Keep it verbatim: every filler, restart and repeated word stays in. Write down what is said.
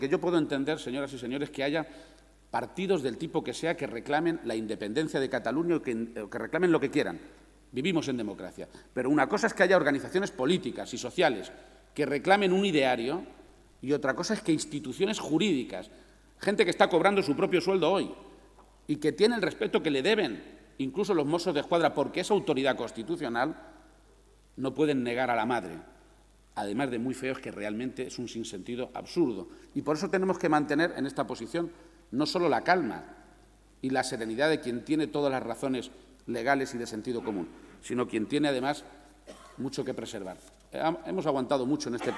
Que yo puedo entender, señoras y señores, que haya partidos del tipo que sea que reclamen la independencia de Cataluña o que, o que reclamen lo que quieran. Vivimos en democracia. Pero una cosa es que haya organizaciones políticas y sociales que reclamen un ideario y otra cosa es que instituciones jurídicas, gente que está cobrando su propio sueldo hoy y que tiene el respeto que le deben, incluso los Mossos de Escuadra, porque es autoridad constitucional, no pueden negar a la madre. Además de muy feo, es que realmente es un sinsentido absurdo. Y por eso tenemos que mantener en esta posición no solo la calma y la serenidad de quien tiene todas las razones legales y de sentido común, sino quien tiene además mucho que preservar. Hemos aguantado mucho en este